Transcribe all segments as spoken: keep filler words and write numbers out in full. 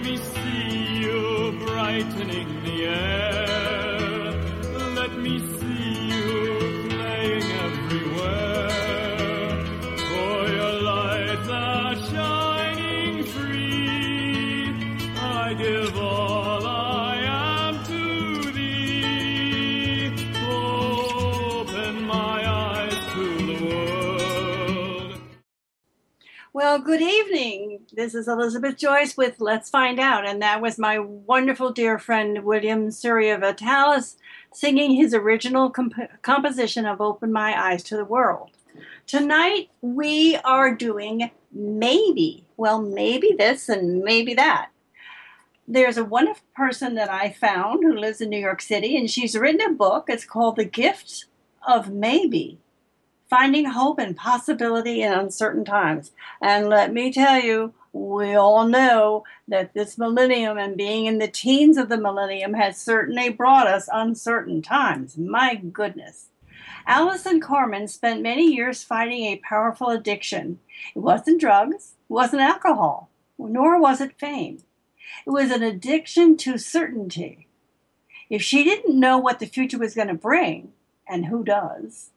me see you brightening the air. Let me see you playing everywhere. For your light that's shining free, I give all I am to thee. Open my eyes to the world. Well, good evening. This is Elizabeth Joyce with Let's Find Out, and that was my wonderful dear friend William Surya Vitalis singing his original comp- composition of Open My Eyes to the World. Tonight we are doing maybe, well, maybe this and maybe that. There's a wonderful person that I found who lives in New York City, and she's written a book. It's called The Gift of Maybe. Finding hope and possibility in uncertain times. And let me tell you, we all know that this millennium and being in the teens of the millennium has certainly brought us uncertain times. My goodness. Alison Corman spent many years fighting a powerful addiction. It wasn't drugs, it wasn't alcohol, nor was it fame. It was an addiction to certainty. If she didn't know what the future was going to bring, and who does,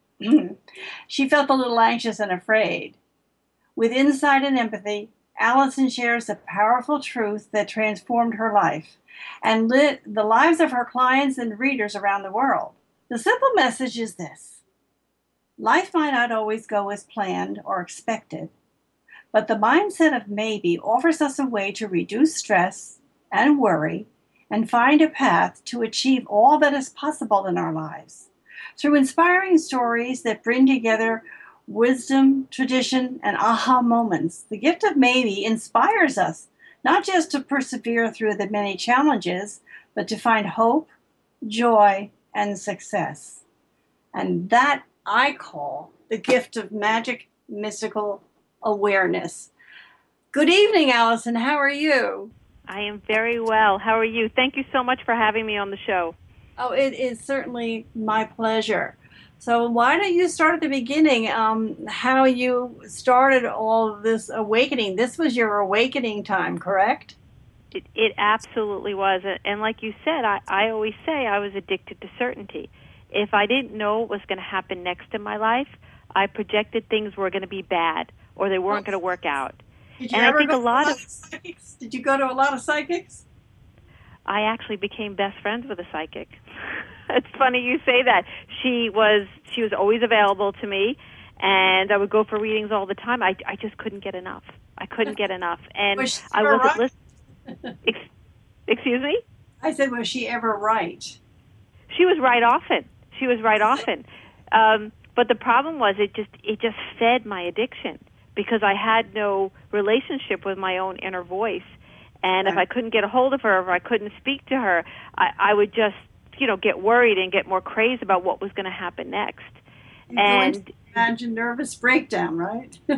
she felt a little anxious and afraid. With insight and empathy, Alison shares a powerful truth that transformed her life and lit the lives of her clients and readers around the world. The simple message is this: life might not always go as planned or expected, but the mindset of maybe offers us a way to reduce stress and worry and find a path to achieve all that is possible in our lives. Through inspiring stories that bring together wisdom, tradition, and aha moments, The Gift of Maybe inspires us not just to persevere through the many challenges, but to find hope, joy, and success. And that I call the gift of magic, mystical awareness. Good evening, Alison. How are you? I am very well. How are you? Thank you so much for having me on the show. Oh, it is certainly my pleasure. So why don't you start at the beginning, um, how you started all of this awakening? This was your awakening time, correct? It, it absolutely was. And like you said, I, I always say I was addicted to certainty. If I didn't know what was going to happen next in my life, I projected things were going to be bad or they weren't going to work out. Did you and ever I think go a lot to of psychics? Did you go to a lot of psychics? I actually became best friends with a psychic. It's funny you say that. She was she was always available to me, and I would go for readings all the time. I, I just couldn't get enough. I couldn't get enough, and was she I ever wasn't right? listening. Ex- excuse me? I said, was she ever right? She was right often. She was right often. Um, but the problem was it just it just fed my addiction because I had no relationship with my own inner voice. And if I couldn't get a hold of her, or if I couldn't speak to her, I, I would just, you know, get worried and get more crazed about what was going to happen next. You and imagine nervous breakdown, right? well,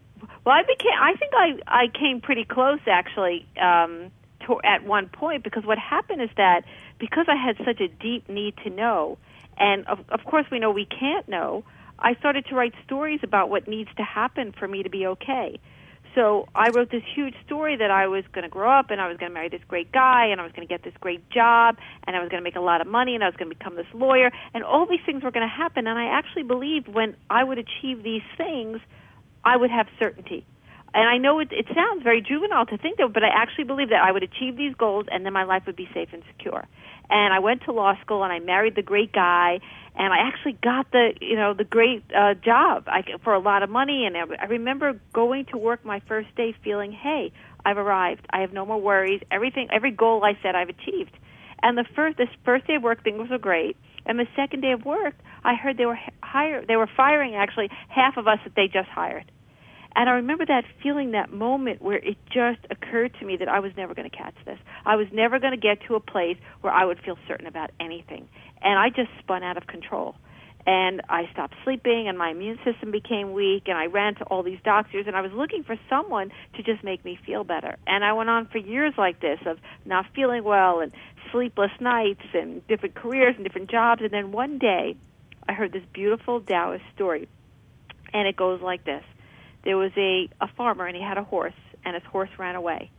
I became. I think I I came pretty close actually um, to, at one point because what happened is that because I had such a deep need to know, and of, of course we know we can't know, I started to write stories about what needs to happen for me to be okay. So I wrote this huge story that I was going to grow up and I was going to marry this great guy and I was going to get this great job and I was going to make a lot of money and I was going to become this lawyer and all these things were going to happen. And I actually believed when I would achieve these things, I would have certainty. And I know it, it sounds very juvenile to think of, but I actually believed that I would achieve these goals and then my life would be safe and secure. And I went to law school and I married the great guy and I actually got the, you know, the great uh, job I, for a lot of money. And I, I remember going to work my first day feeling, hey, I've arrived. I have no more worries. Everything, every goal I set, I've achieved. And the first, this first day of work, things were great. And the second day of work, I heard they were hire, they were firing actually half of us that they just hired. And I remember that feeling, that moment where it just occurred to me that I was never going to catch this. I was never going to get to a place where I would feel certain about anything. And I just spun out of control. And I stopped sleeping, and my immune system became weak, and I ran to all these doctors, and I was looking for someone to just make me feel better. And I went on for years like this of not feeling well and sleepless nights and different careers and different jobs. And then one day, I heard this beautiful Taoist story, and it goes like this. There was a, a farmer, and he had a horse, and his horse ran away.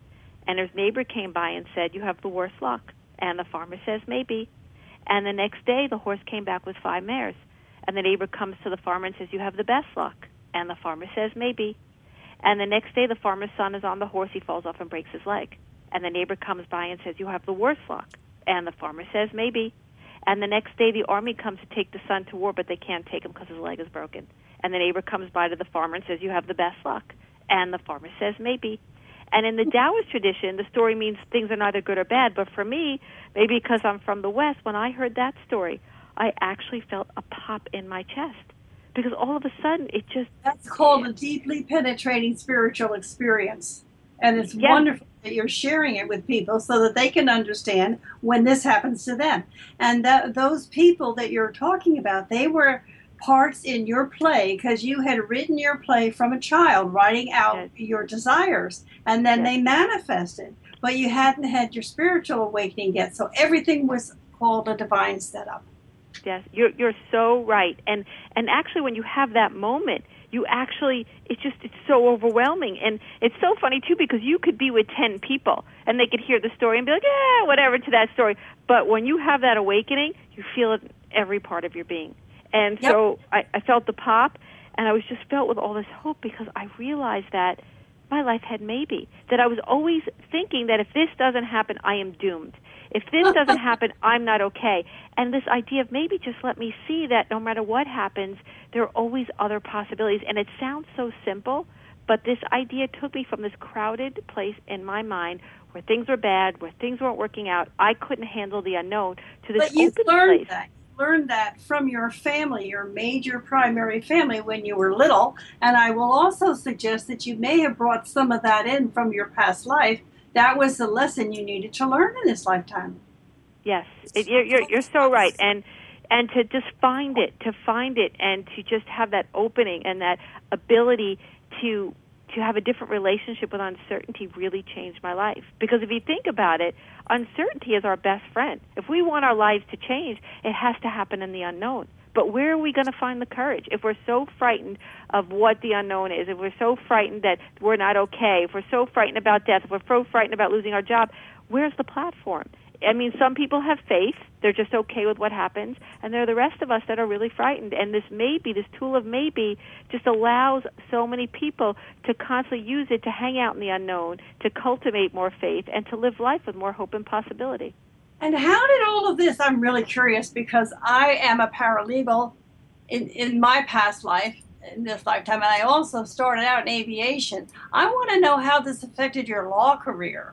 And his neighbor came by and said, "You have the worst luck." And the farmer says, "Maybe." And the next day, the horse came back with five mares. And the neighbor comes to the farmer and says, "You have the best luck." And the farmer says, "Maybe." And the next day, the farmer's son is on the horse. He falls off and breaks his leg. And the neighbor comes by and says, "You have the worst luck." And the farmer says, "Maybe." And the next day, the army comes to take the son to war, but they can't take him because his leg is broken. And the neighbor comes by to the farmer and says, "You have the best luck." And the farmer says, "Maybe." And in the Taoist tradition, the story means things are neither good or bad. But for me, maybe because I'm from the West, when I heard that story, I actually felt a pop in my chest. Because all of a sudden, it just... That's called a deeply penetrating spiritual experience. And it's Yes. wonderful that you're sharing it with people so that they can understand when this happens to them. And that, those people that you're talking about, they were parts in your play because you had written your play from a child, writing out Yes. your desires, and then Yes. they manifested. But you hadn't had your spiritual awakening yet, so everything was called a divine setup. Yes, you're you're so right. And and actually, when you have that moment, you actually it's just it's so overwhelming. And it's so funny too because you could be with ten people and they could hear the story and be like, "Yeah, whatever" to that story. But when you have that awakening, you feel it in every part of your being. And Yep. so I, I felt the pop, and I was just filled with all this hope because I realized that my life had maybe. That I was always thinking that if this doesn't happen, I am doomed. If this doesn't happen, I'm not okay. And this idea of maybe just let me see that no matter what happens, there are always other possibilities. And it sounds so simple, but this idea took me from this crowded place in my mind where things were bad, where things weren't working out. I couldn't handle the unknown to this But you open learned place. that. You learned that from your family, your major primary family when you were little. And I will also suggest that you may have brought some of that in from your past life. That was the lesson you needed to learn in this lifetime. Yes, it, you're, you're you're so right, and and to just find it, to find it, and to just have that opening and that ability to to have a different relationship with uncertainty really changed my life. Because if you think about it, uncertainty is our best friend. If we want our lives to change, it has to happen in the unknown. But where are we going to find the courage? If we're so frightened of what the unknown is, if we're so frightened that we're not okay, if we're so frightened about death, if we're so frightened about losing our job, where's the platform? I mean, some people have faith. They're just okay with what happens. And there are the rest of us that are really frightened. And this maybe, this tool of maybe, just allows so many people to constantly use it to hang out in the unknown, to cultivate more faith, and to live life with more hope and possibility. And how did all of this, I'm really curious because I am a paralegal in, in my past life, in this lifetime, and I also started out in aviation. I want to know how this affected your law career.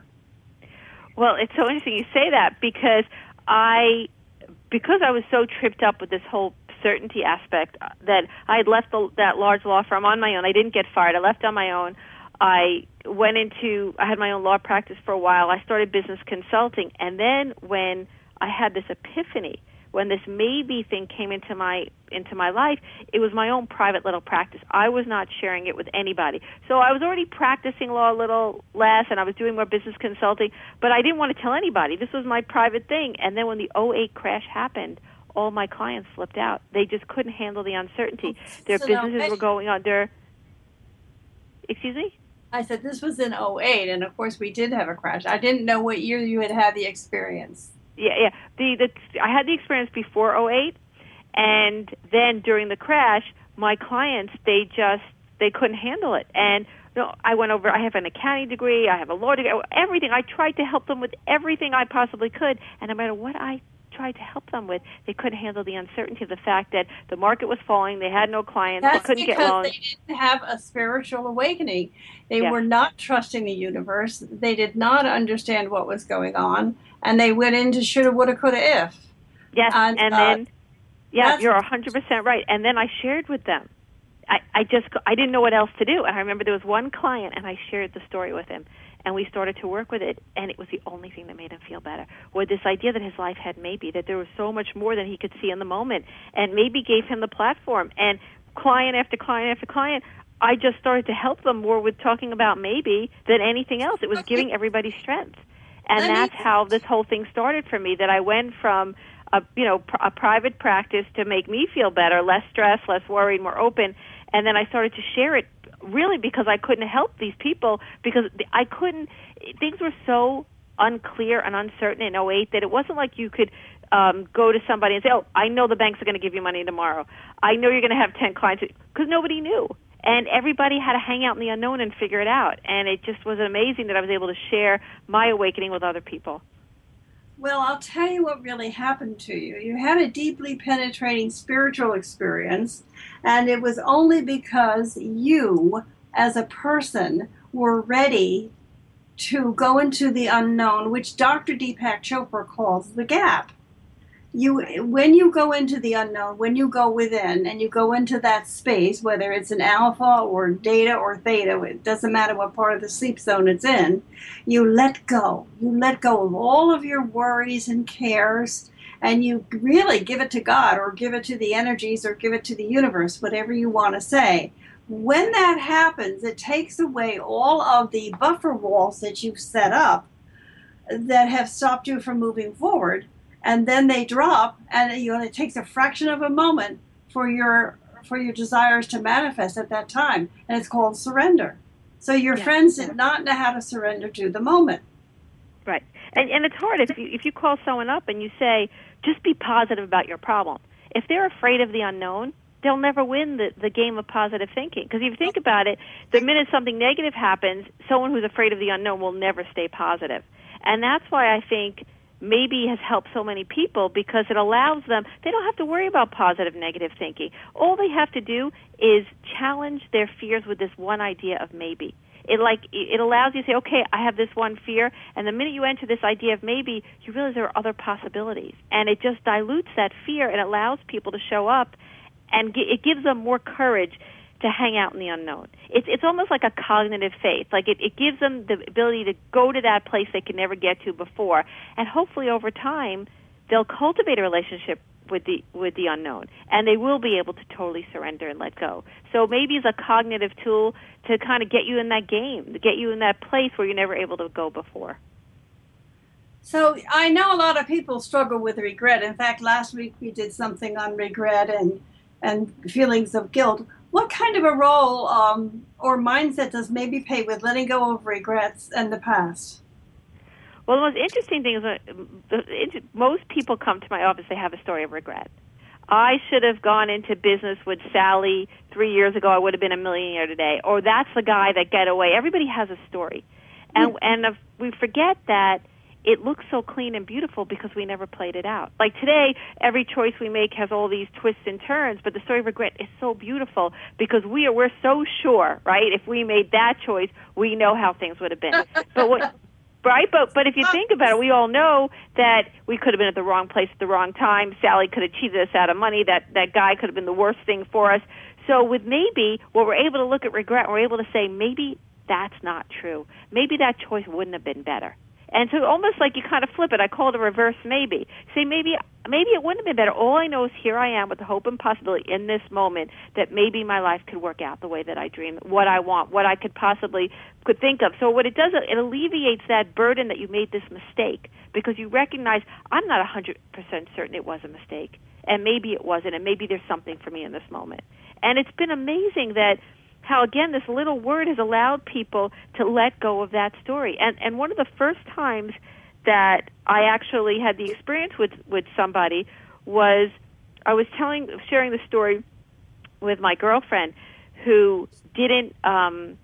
Well, it's so interesting you say that because I, because I was so tripped up with this whole certainty aspect that I had left the, that large law firm on my own. I didn't get fired. I left on my own. I went into, I had my own law practice for a while. I started business consulting. And then when I had this epiphany, when this maybe thing came into my into my life, it was my own private little practice. I was not sharing it with anybody. So I was already practicing law a little less, and I was doing more business consulting, but I didn't want to tell anybody. This was my private thing. And then when the oh eight crash happened, all my clients flipped out. They just couldn't handle the uncertainty. Their So now, businesses were going under. Excuse me? I said this was in oh eight, and of course we did have a crash. I didn't know what year you had had the experience. Yeah, yeah. The the I had the experience before oh eight, and then during the crash, my clients they just they couldn't handle it. And you know, I went over. I have an accounting degree. I have a law degree. Everything. I tried to help them with everything I possibly could, and no matter what I tried to help them with, they couldn't handle the uncertainty of the fact that the market was falling. They had no clients. That's they couldn't get because loans. they didn't have a spiritual awakening. They Yeah. were not trusting the universe. They did not understand what was going on, and they went into shoulda, woulda, coulda, if. Yes, And, and uh, then, yeah, that's- you're one hundred percent right. And then I shared with them. I, I just, I didn't know what else to do. And I remember there was one client, and I shared the story with him. And we started to work with it, and it was the only thing that made him feel better. With this idea that his life had maybe, that there was so much more than he could see in the moment. And maybe gave him the platform. And client after client after client, I just started to help them more with talking about maybe than anything else. It was giving everybody strength. And Let me- that's how this whole thing started for me, that I went from a, you know, pr- a private practice to make me feel better, less stressed, less worried, more open. And then I started to share it really because I couldn't help these people because I couldn't, things were so unclear and uncertain in oh eight that it wasn't like you could um, go to somebody and say, oh, I know the banks are going to give you money tomorrow. I know you're going to have ten clients, because nobody knew. And everybody had to hang out in the unknown and figure it out. And it just was amazing that I was able to share my awakening with other people. Well, I'll tell you what really happened to you. You had a deeply penetrating spiritual experience, and it was only because you, as a person, were ready to go into the unknown, which Doctor Deepak Chopra calls the gap. You, when you go into the unknown, when you go within and you go into that space, whether it's an alpha or data or theta, it doesn't matter what part of the sleep zone it's in, you let go. You let go of all of your worries and cares, and you really give it to God or give it to the energies or give it to the universe, whatever you want to say. When that happens, it takes away all of the buffer walls that you've set up that have stopped you from moving forward. And then they drop, and you know, it takes a fraction of a moment for your for your desires to manifest at that time, and it's called surrender. So your yeah. friends did not know how to surrender to the moment. Right, and and it's hard if you if you call someone up and you say, just be positive about your problem. If they're afraid of the unknown, they'll never win the, the game of positive thinking. Because if you think about it, the minute something negative happens, someone who's afraid of the unknown will never stay positive. And that's why I think maybe has helped so many people, because it allows them, they don't have to worry about positive, negative thinking. All they have to do is challenge their fears with this one idea of maybe. It like it allows you to say, okay, I have this one fear, and the minute you enter this idea of maybe, you realize there are other possibilities. And it just dilutes that fear and allows people to show up, and it gives them more courage to hang out in the unknown. It's it's almost like a cognitive faith. Like it, it gives them the ability to go to that place they could never get to before. And hopefully over time, they'll cultivate a relationship with the with the unknown, and they will be able to totally surrender and let go. So maybe it's a cognitive tool to kind of get you in that game, to get you in that place where you're never able to go before. So I know a lot of people struggle with regret. In fact, last week we did something on regret and and feelings of guilt. What kind of a role um, or mindset does maybe play with letting go of regrets and the past? Well, the most interesting thing is that most people come to my office, they have a story of regret. I should have gone into business with Sally three years ago. I would have been a millionaire today. Or that's the guy that got away. Everybody has a story. And, mm-hmm. and if we forget that it looks so clean and beautiful because we never played it out. Like today, every choice we make has all these twists and turns, but the story of regret is so beautiful because we are, we're so sure, right? If we made that choice, we know how things would have been. But what, right? But but if you think about it, we all know that we could have been at the wrong place at the wrong time. Sally could have cheated us out of money. That that guy could have been the worst thing for us. So with maybe, well, we're able to look at regret, we're able to say, maybe that's not true. Maybe that choice wouldn't have been better. And so almost like you kind of flip it. I call it a reverse maybe. Say maybe maybe it wouldn't have been better. All I know is here I am with the hope and possibility in this moment that maybe my life could work out the way that I dream, what I want, what I could possibly could think of. So what it does, it alleviates that burden that you made this mistake because you recognize I'm not one hundred percent certain it was a mistake. And maybe it wasn't, and maybe there's something for me in this moment. And it's been amazing that how, again, this little word has allowed people to let go of that story. And and one of the first times that I actually had the experience with, with somebody was I was telling, sharing the story with my girlfriend who didn't um,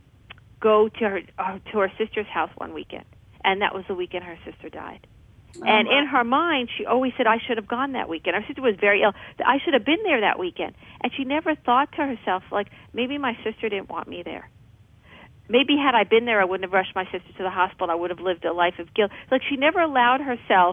go to her uh, to her sister's house one weekend. And that was the weekend her sister died. Oh, and in her mind, she always said, I should have gone that weekend. Her sister was very ill. I should have been there that weekend. And she never thought to herself, like, maybe my sister didn't want me there. Maybe had I been there, I wouldn't have rushed my sister to the hospital. I would have lived a life of guilt. Like, she never allowed herself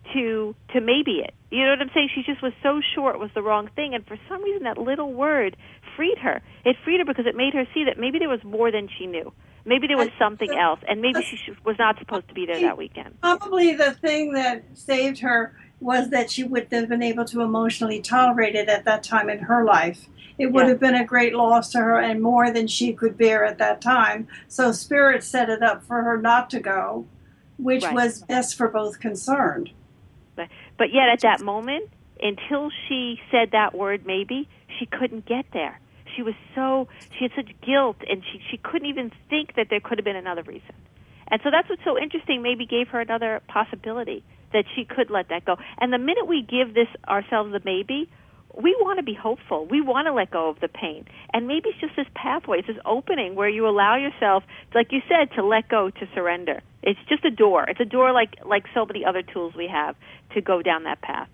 to to maybe it. You know what I'm saying? She just was so sure it was the wrong thing. And for some reason, that little word freed her. It freed her because it made her see that maybe there was more than she knew. Maybe there was something else, and maybe she was not supposed to be there that weekend. Probably the thing that saved her was that she wouldn't have been able to emotionally tolerate it at that time in her life. It would yeah. have been a great loss to her and more than she could bear at that time. So Spirit set it up for her not to go, which right. was best for both concerned. But, but yet at that moment, until she said that word maybe, she couldn't get there. she was so, she had such guilt, and she, she couldn't even think that there could have been another reason. And so that's what's so interesting, maybe gave her another possibility that she could let that go. And the minute we give this ourselves a maybe, we want to be hopeful. We want to let go of the pain. And maybe it's just this pathway, it's this opening where you allow yourself, like you said, to let go, to surrender. It's just a door. It's a door like, like so many other tools we have to go down that path.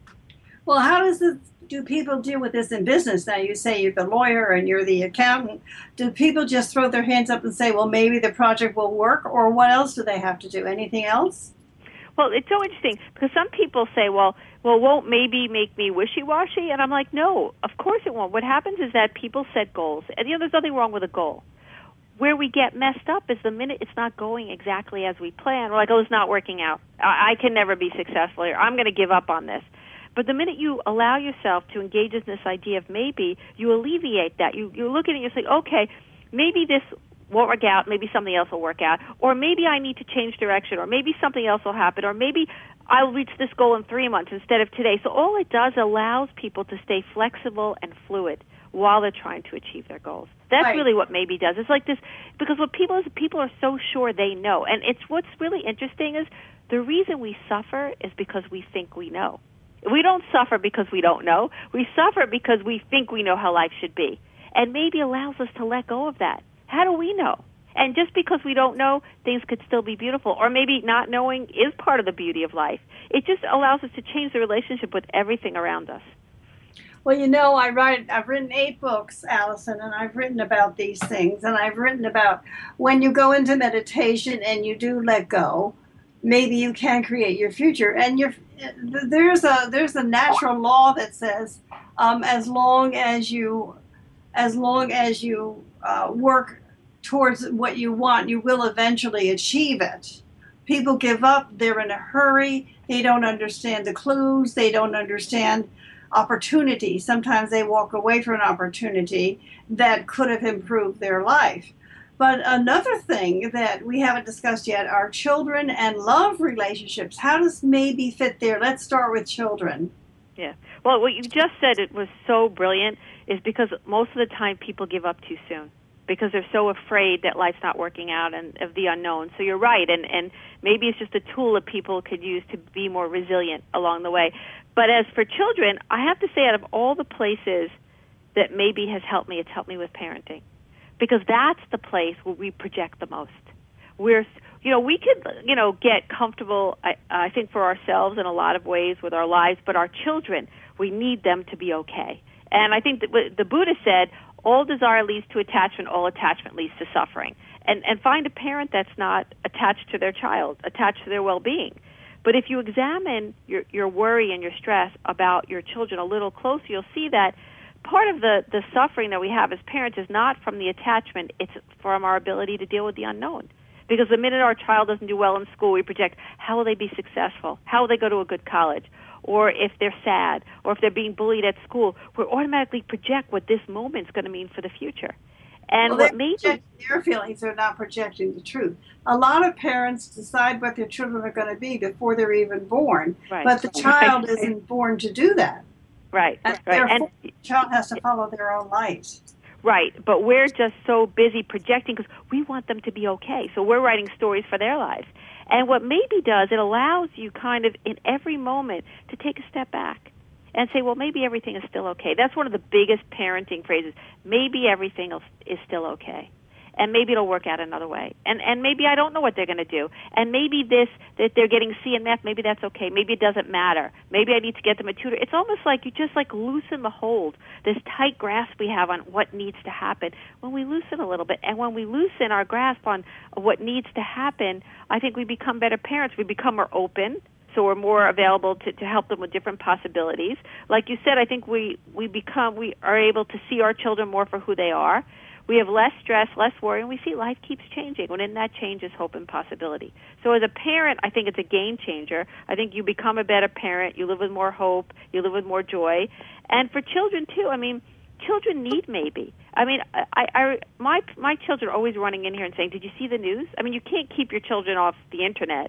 Well, how does this, do people deal with this in business? Now, you say you're the lawyer and you're the accountant. Do people just throw their hands up and say, well, maybe the project will work? Or what else do they have to do? Anything else? Well, it's so interesting because some people say, well, well, won't maybe make me wishy-washy? And I'm like, no, of course it won't. What happens is that people set goals. And, you know, there's nothing wrong with a goal. Where we get messed up is the minute it's not going exactly as we plan. We're like, oh, it's not working out. I, I can never be successful here. I'm going to give up on this. But the minute you allow yourself to engage in this idea of maybe, you alleviate that. You, you look at it and you say, okay, maybe this won't work out, maybe something else will work out, or maybe I need to change direction, or maybe something else will happen, or maybe I'll reach this goal in three months instead of today. So all it does allows people to stay flexible and fluid while they're trying to achieve their goals. That's right. really what maybe does. It's like this, because what people is people are so sure they know. And it's what's really interesting is the reason we suffer is because we think we know. We don't suffer because we don't know. We suffer because we think we know how life should be. And maybe allows us to let go of that. How do we know? And just because we don't know, things could still be beautiful. Or maybe not knowing is part of the beauty of life. It just allows us to change the relationship with everything around us. Well, you know, I write, I've written eight books, Allison, and I've written about these things. And I've written about when you go into meditation and you do let go, maybe you can create your future. And you're, there's a there's a natural law that says um, as long as you as long as you uh, work towards what you want, you will eventually achieve it. People give up. They're in a hurry. They don't understand the clues. They don't understand opportunity. Sometimes they walk away from an opportunity that could have improved their life. But another thing that we haven't discussed yet are children and love relationships. How does maybe fit there? Let's start with children. Yeah. Well, what you just said, it was so brilliant, is because most of the time people give up too soon because they're so afraid that life's not working out and of the unknown. So you're right, and, and maybe it's just a tool that people could use to be more resilient along the way. But as for children, I have to say out of all the places that maybe has helped me, it's helped me with parenting. Because that's the place where we project the most. We're, you know, we could, you know, get comfortable, I, I think, for ourselves in a lot of ways with our lives, but our children, we need them to be okay. And I think that the Buddha said, all desire leads to attachment, all attachment leads to suffering. And, and find a parent that's not attached to their child, attached to their well-being. But if you examine your, your worry and your stress about your children a little closer, you'll see that part of the, the suffering that we have as parents is not from the attachment, it's from our ability to deal with the unknown. Because the minute our child doesn't do well in school, we project, how will they be successful? How will they go to a good college? Or if they're sad, or if they're being bullied at school, we automatically project what this moment's going to mean for the future. And well, what maybe their feelings are not projecting the truth. A lot of parents decide what their children are going to be before they're even born, right. but the child right. isn't born to do that. Right, and right. And the child has to follow their own light. Right, but we're just so busy projecting because we want them to be okay. So we're writing stories for their lives. And what maybe does, it allows you kind of in every moment to take a step back and say, well, maybe everything is still okay. That's one of the biggest parenting phrases. Maybe everything is still okay. And maybe it'll work out another way. And and maybe I don't know what they're going to do. And maybe this, that they're getting C in math, maybe that's okay. Maybe it doesn't matter. Maybe I need to get them a tutor. It's almost like you just like loosen the hold, this tight grasp we have on what needs to happen. When we loosen a little bit, and when we loosen our grasp on what needs to happen, I think we become better parents. We become more open. So we're more available to, to help them with different possibilities. Like you said, I think we, we become, we are able to see our children more for who they are. We have less stress, less worry, and we see life keeps changing. When in that change is hope and possibility. So as a parent, I think it's a game changer. I think you become a better parent. You live with more hope. You live with more joy. And for children, too, I mean, children need maybe. I mean, I, I, my my children are always running in here and saying, did you see the news? I mean, you can't keep your children off the Internet.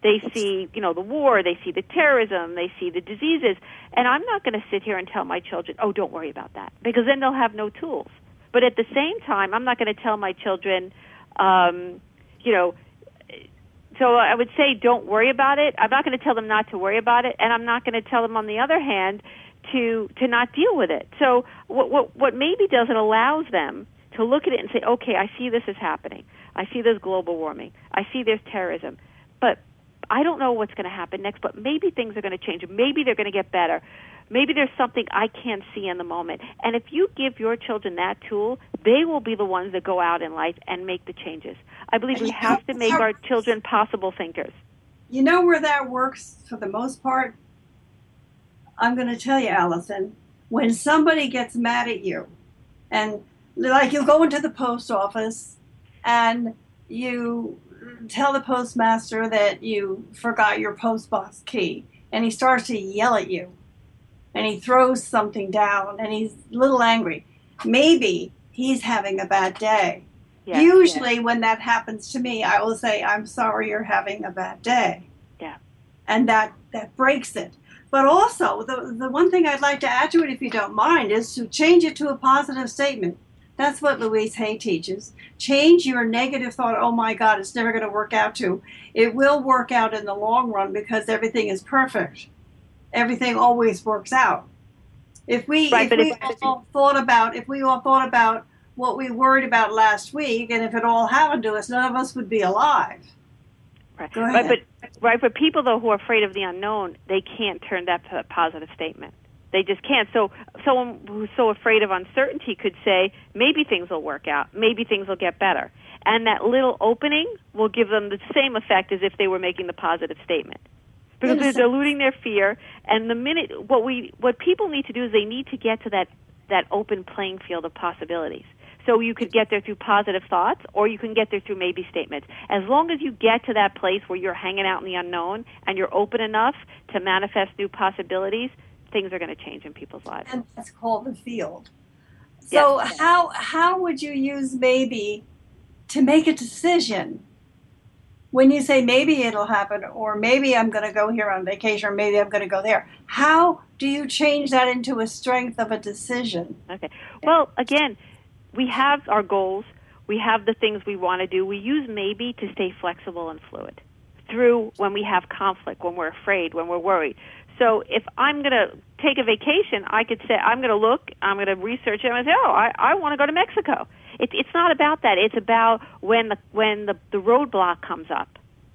They see, you know, the war, they see the terrorism, they see the diseases. And I'm not going to sit here and tell my children, oh, don't worry about that, because then they'll have no tools. But at the same time, I'm not going to tell my children, um, you know, so I would say don't worry about it. I'm not going to tell them not to worry about it, and I'm not going to tell them, on the other hand, to to not deal with it. So what what, what maybe does, it allows them to look at it and say, okay, I see this is happening. I see there's global warming. I see there's terrorism. But I don't know what's going to happen next, but maybe things are going to change. Maybe they're going to get better. Maybe there's something I can't see in the moment. And if you give your children that tool, they will be the ones that go out in life and make the changes. I believe we have to make our children possible thinkers. You know where that works for the most part? I'm going to tell you, Allison, when somebody gets mad at you, and like you go into the post office and you tell the postmaster that you forgot your postbox key, and he starts to yell at you, and he throws something down, and he's a little angry. Maybe he's having a bad day. Yes, Usually yes. when that happens to me, I will say, I'm sorry you're having a bad day. Yeah. And that, that breaks it. But also, the, the one thing I'd like to add to it, if you don't mind, is to change it to a positive statement. That's what Louise Hay teaches. Change your negative thought, oh my God, it's never going to work out to. It will work out in the long run because everything is perfect. Everything always works out. If we, right, if we if, all thought about, if we all thought about what we worried about last week, and if it all happened to us, none of us would be alive. Right. Go ahead. Right, but right, for people though who are afraid of the unknown, they can't turn that to a positive statement. They just can't. So someone who's so afraid of uncertainty could say, maybe things will work out, maybe things will get better. And that little opening will give them the same effect as if they were making the positive statement. Because they're diluting their fear, and the minute what we what people need to do is they need to get to that, that open playing field of possibilities. So you could get there through positive thoughts, or you can get there through maybe statements. As long as you get to that place where you're hanging out in the unknown and you're open enough to manifest new possibilities, things are going to change in people's lives. And that's called the field. So yes. how how would you use maybe to make a decision? When you say maybe it'll happen, or maybe I'm going to go here on vacation, or maybe I'm going to go there, how do you change that into a strength of a decision? Okay. Well, again, we have our goals. We have the things we want to do. We use maybe to stay flexible and fluid through when we have conflict, when we're afraid, when we're worried. So if I'm going to take a vacation, I could say, I'm going to look, I'm going to research it, and I say, oh, I, I want to go to Mexico. It, it's not about that. It's about when the when the, the roadblock comes up,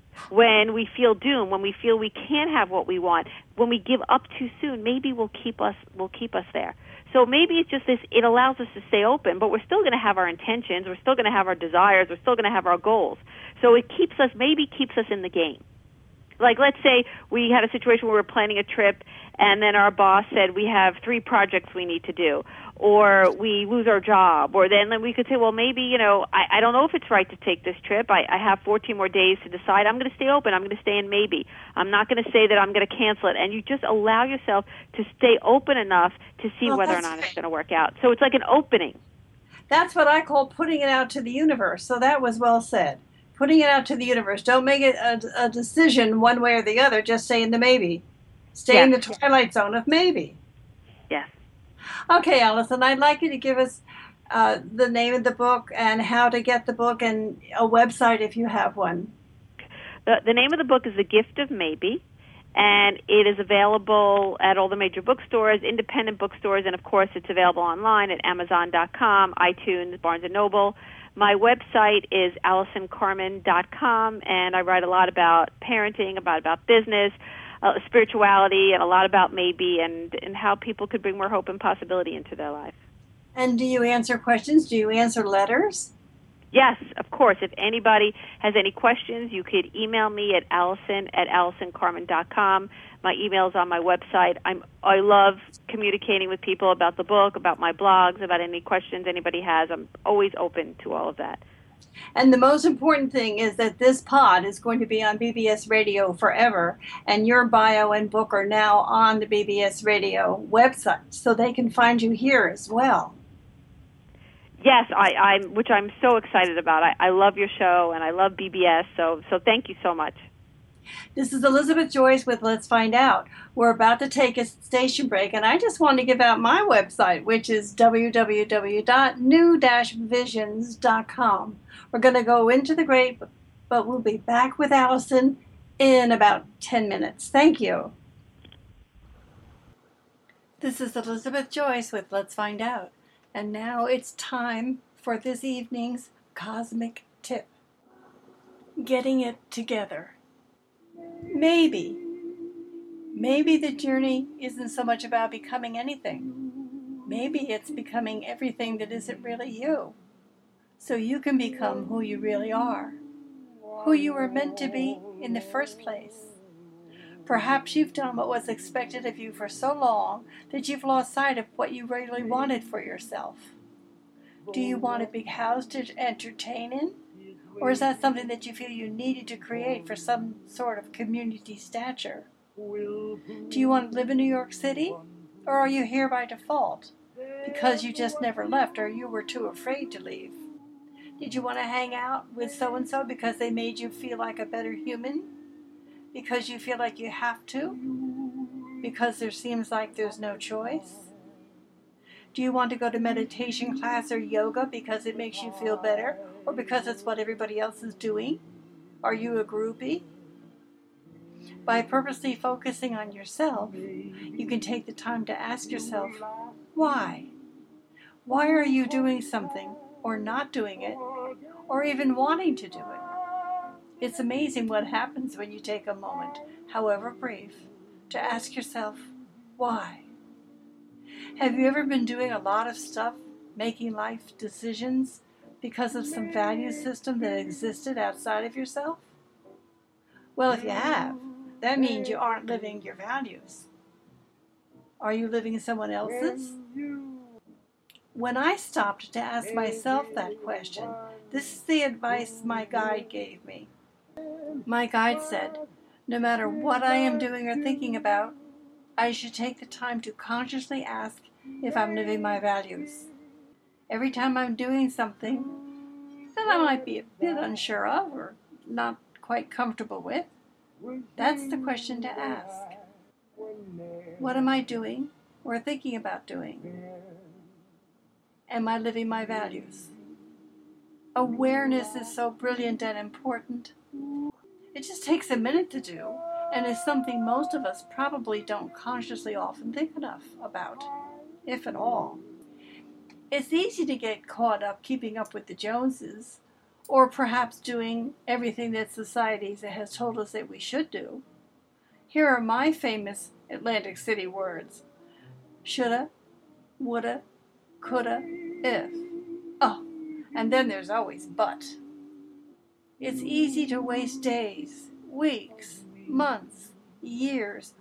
when we feel doomed, when we feel we can't have what we want, when we give up too soon. Maybe will keep us will keep us there. So maybe it's just this. It allows us to stay open, but we're still going to have our intentions. We're still going to have our desires. We're still going to have our goals. So it keeps us maybe keeps us in the game. Like, let's say we had a situation where we were planning a trip, and then our boss said we have three projects we need to do, or we lose our job, or then we could say, well, maybe, you know, I, I don't know if it's right to take this trip. I, I have fourteen more days to decide. I'm going to stay open. I'm going to stay in maybe. I'm not going to say that I'm going to cancel it. And you just allow yourself to stay open enough to see well, whether or not it's going to work out. So it's like an opening. That's what I call putting it out to the universe. So that was well said. Putting it out to the universe. Don't make it a, a decision one way or the other. Just stay in the maybe. Stay yes. in the twilight zone of maybe. Yes. Okay, Allison, I'd like you to give us uh, the name of the book and how to get the book and a website if you have one. The, the name of the book is The Gift of Maybe, and it is available at all the major bookstores, independent bookstores, and, of course, it's available online at amazon dot com, iTunes, Barnes and Noble. My website is allison carmen dot com, and I write a lot about parenting, about, about business, uh, spirituality, and a lot about maybe and, and how people could bring more hope and possibility into their life. And do you answer questions? Do you answer letters? Yes, of course. If anybody has any questions, you could email me at allison at allison carmen dot com. My email is on my website. I'm, I love communicating with people about the book, about my blogs, about any questions anybody has. I'm always open to all of that. And the most important thing is that this pod is going to be on B B S Radio forever, and your bio and book are now on the B B S Radio website, so they can find you here as well. Yes, I, I'm, which I'm so excited about. I, I love your show, and I love B B S, so so thank you so much. This is Elizabeth Joyce with Let's Find Out. We're about to take a station break, and I just want to give out my website, which is w w w dot new dash visions dot com. We're going to go into the great, but we'll be back with Allison in about ten minutes. Thank you. This is Elizabeth Joyce with Let's Find Out. And now it's time for this evening's Cosmic Tip. Getting it together. Maybe. Maybe the journey isn't so much about becoming anything. Maybe it's becoming everything that isn't really you. So you can become who you really are. Who you were meant to be in the first place. Perhaps you've done what was expected of you for so long that you've lost sight of what you really wanted for yourself. Do you want a big house to entertain in? Or is that something that you feel you needed to create for some sort of community stature? Do you want to live in New York City? Or are you here by default? Because you just never left or you were too afraid to leave? Did you want to hang out with so-and-so because they made you feel like a better human? Because you feel like you have to? Because there seems like there's no choice? Do you want to go to meditation class or yoga because it makes you feel better? Or because it's what everybody else is doing? Are you a groupie? By purposely focusing on yourself, you can take the time to ask yourself, why? Why are you doing something, or not doing it, or even wanting to do it? It's amazing what happens when you take a moment, however brief, to ask yourself, why? Have you ever been doing a lot of stuff, making life decisions, because of some value system that existed outside of yourself? Well, if you have, that means you aren't living your values. Are you living someone else's? When I stopped to ask myself that question, this is the advice my guide gave me. My guide said, no matter what I am doing or thinking about, I should take the time to consciously ask if I'm living my values. Every time I'm doing something that I might be a bit unsure of or not quite comfortable with, that's the question to ask. What am I doing or thinking about doing? Am I living my values? Awareness is so brilliant and important. It just takes a minute to do, and is something most of us probably don't consciously often think enough about, if at all. It's easy to get caught up keeping up with the Joneses, or perhaps doing everything that society has told us that we should do. Here are my famous Atlantic City words. Shoulda, woulda, coulda, if. Oh, and then there's always but. It's easy to waste days, weeks, months, years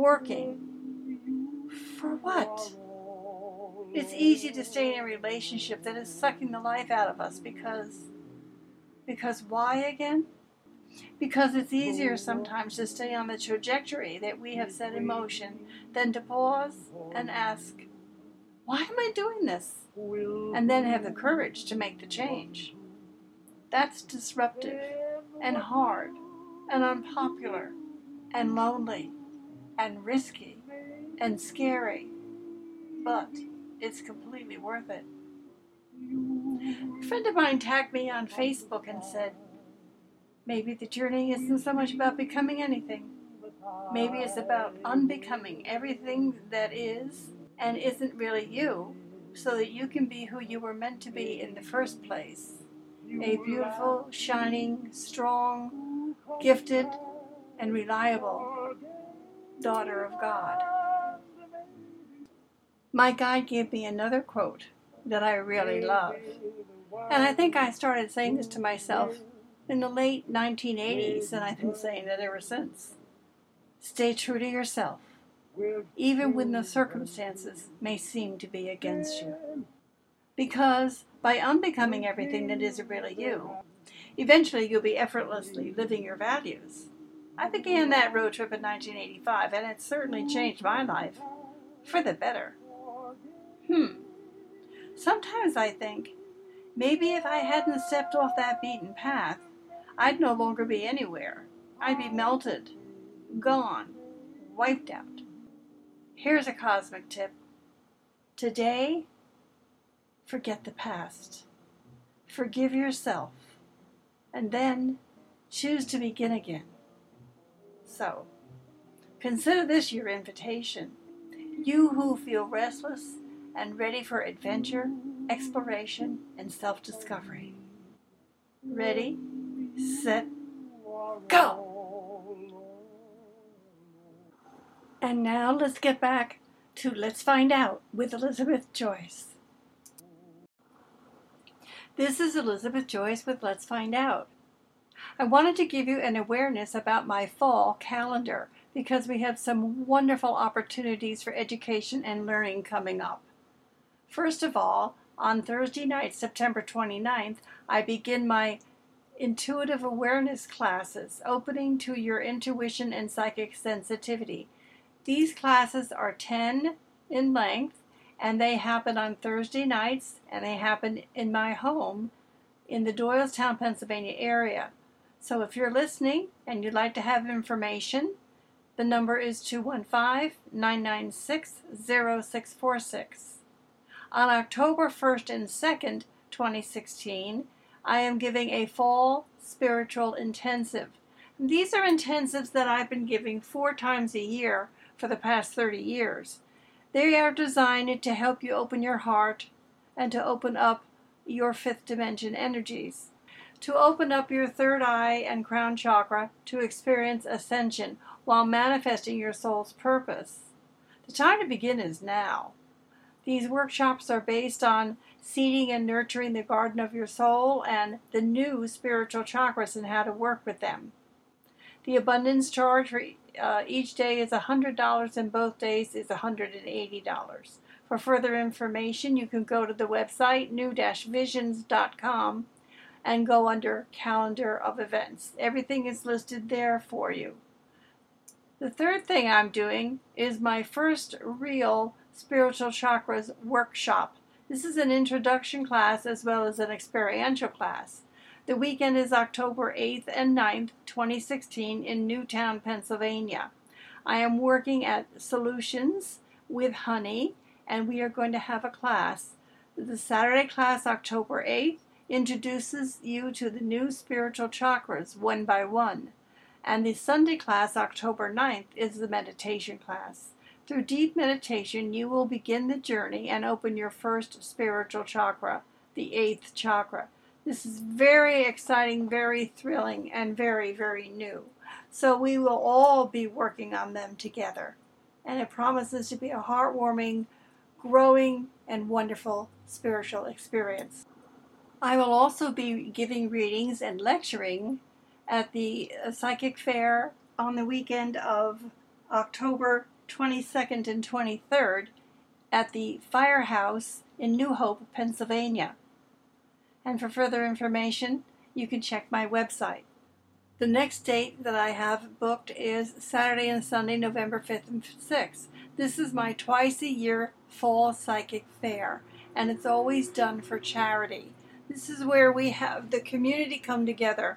working. For what? It's easy to stay in a relationship that is sucking the life out of us because... Because why again? Because it's easier sometimes to stay on the trajectory that we have set in motion than to pause and ask, why am I doing this? And then have the courage to make the change. That's disruptive and hard and unpopular and lonely and risky and scary, but it's completely worth it. A friend of mine tagged me on Facebook and said, maybe the journey isn't so much about becoming anything. Maybe it's about unbecoming everything that is and isn't really you, so that you can be who you were meant to be in the first place. A beautiful, shining, strong, gifted, and reliable daughter of God. My guide gave me another quote that I really love. And I think I started saying this to myself in the late nineteen eighties, and I've been saying it ever since. Stay true to yourself, even when the circumstances may seem to be against you. Because by unbecoming everything that isn't really you, eventually you'll be effortlessly living your values. I began that road trip in nineteen eighty-five, and it certainly changed my life for the better. Hmm. Sometimes I think, maybe if I hadn't stepped off that beaten path, I'd no longer be anywhere. I'd be melted, gone, wiped out. Here's a cosmic tip. Today, forget the past. Forgive yourself. And then choose to begin again. So, consider this your invitation. You who feel restless and ready for adventure, exploration, and self-discovery. Ready, set, go! And now let's get back to Let's Find Out with Elizabeth Joyce. This is Elizabeth Joyce with Let's Find Out. I wanted to give you an awareness about my fall calendar because we have some wonderful opportunities for education and learning coming up. First of all, on Thursday night, September twenty-ninth, I begin my intuitive awareness classes, opening to your intuition and psychic sensitivity. These classes are ten in length, and they happen on Thursday nights, and they happen in my home in the Doylestown, Pennsylvania area. So if you're listening and you'd like to have information, the number is two one five, nine nine six, zero six four six. On October first and second, twenty sixteen, I am giving a fall spiritual intensive. These are intensives that I've been giving four times a year for the past thirty years. They are designed to help you open your heart and to open up your fifth dimension energies, to open up your third eye and crown chakra to experience ascension while manifesting your soul's purpose. The time to begin is now. These workshops are based on seeding and nurturing the garden of your soul and the new spiritual chakras and how to work with them. The abundance charge for uh, each day is one hundred dollars and both days is one hundred eighty dollars. For further information, you can go to the website new visions dot com and go under Calendar of Events. Everything is listed there for you. The third thing I'm doing is my first real Spiritual Chakras workshop. This is an introduction class as well as an experiential class. The weekend is October eighth and ninth, twenty sixteen in Newtown, Pennsylvania. I am working at Solutions with Honey, and we are going to have a class. The Saturday class, October eighth, introduces you to the new spiritual chakras one by one. And the Sunday class, October ninth, is the meditation class. Through deep meditation, you will begin the journey and open your first spiritual chakra, the eighth chakra. This is very exciting, very thrilling, and very, very new. So we will all be working on them together. And it promises to be a heartwarming, growing, and wonderful spiritual experience. I will also be giving readings and lecturing at the Psychic Fair on the weekend of October twenty-second and twenty-third at the Firehouse in New Hope, Pennsylvania. And for further information, you can check my website. The next date that I have booked is Saturday and Sunday, November fifth and sixth. This is my twice-a-year fall psychic fair, and it's always done for charity. This is where we have the community come together.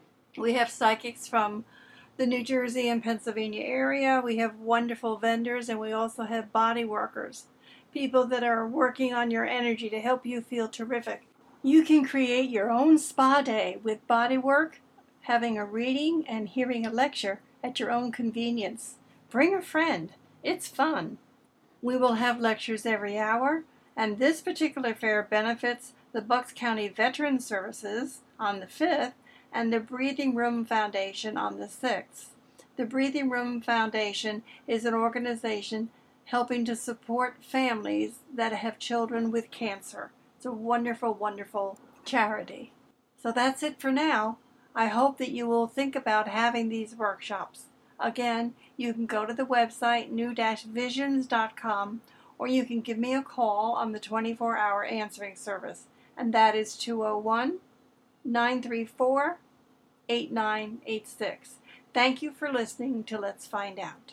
We have psychics from the New Jersey and Pennsylvania area. We have wonderful vendors, and we also have body workers, people that are working on your energy to help you feel terrific. You can create your own spa day with body work, having a reading, and hearing a lecture at your own convenience. Bring a friend. It's fun. We will have lectures every hour, and this particular fair benefits the Bucks County Veterans Services on the fifth and the Breathing Room Foundation on the sixth. The Breathing Room Foundation is an organization helping to support families that have children with cancer. It's a wonderful, wonderful charity. So that's it for now. I hope that you will think about having these workshops. Again, you can go to the website new visions dot com, or you can give me a call on the twenty-four hour answering service, and that is two oh one, nine three four, eight nine eight six. Thank you for listening to Let's Find Out.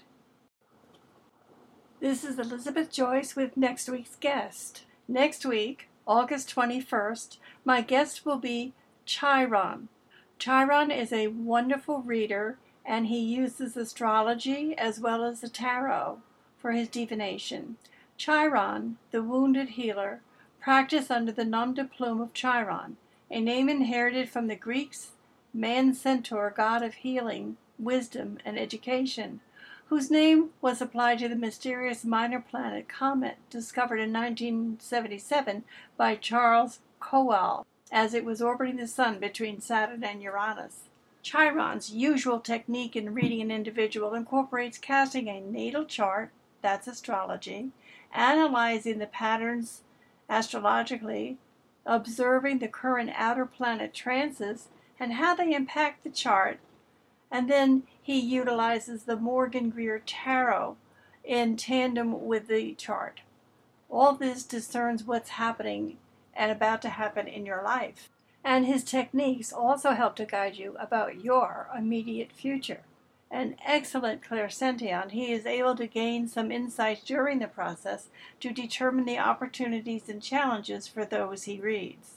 This is Elizabeth Joyce with next week's guest. Next week, August twenty-first, my guest will be Chiron. Chiron is a wonderful reader and he uses astrology as well as the tarot for his divination. Chiron, the wounded healer, practiced under the nom de plume of Chiron, a name inherited from the Greeks, man-centaur, god of healing, wisdom, and education, whose name was applied to the mysterious minor planet Comet discovered in nineteen seventy-seven by Charles Kowal as it was orbiting the sun between Saturn and Uranus. Chiron's usual technique in reading an individual incorporates casting a natal chart, that's astrology, analyzing the patterns astrologically, observing the current outer planet trances and how they impact the chart, and then he utilizes the Morgan Greer Tarot in tandem with the chart. All this discerns what's happening and about to happen in your life. And his techniques also help to guide you about your immediate future. An excellent clairsentient, he is able to gain some insights during the process to determine the opportunities and challenges for those he reads.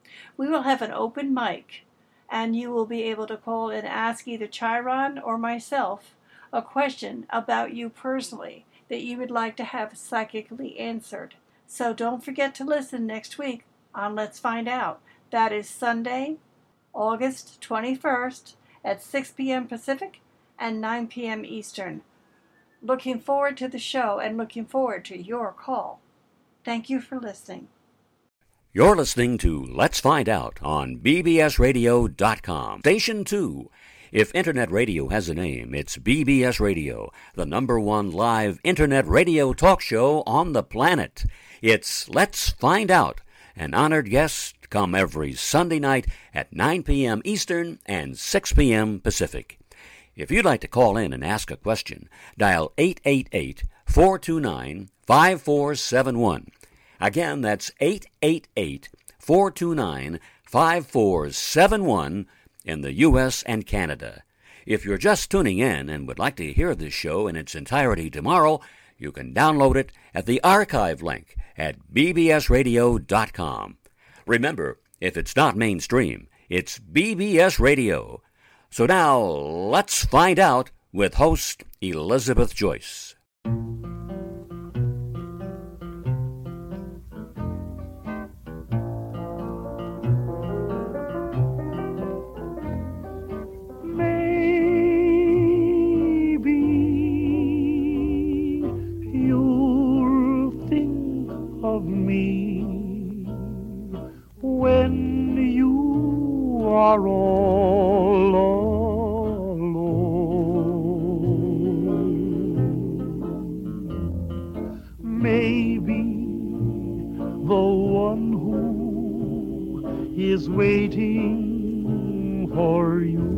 We will have an open mic, and you will be able to call and ask either Chiron or myself a question about you personally that you would like to have psychically answered. So don't forget to listen next week on Let's Find Out. That is Sunday, August twenty-first at six p.m. Pacific and nine p.m. Eastern. Looking forward to the show and looking forward to your call. Thank you for listening. You're listening to Let's Find Out on B B S radio dot com. Station two. If Internet radio has a name, it's B B S Radio, the number one live Internet radio talk show on the planet. It's Let's Find Out. An honored guest come every Sunday night at nine p.m. Eastern and six p.m. Pacific. If you'd like to call in and ask a question, dial eight eight eight, four two nine, five four seven one. Again, that's eight eight eight, four two nine, five four seven one in the U S and Canada. If you're just tuning in and would like to hear this show in its entirety tomorrow, you can download it at the archive link at B B S radio dot com. Remember, if it's not mainstream, it's B B S Radio. So now, let's find out with host Elizabeth Joyce. Are all alone. Maybe the one who is waiting for you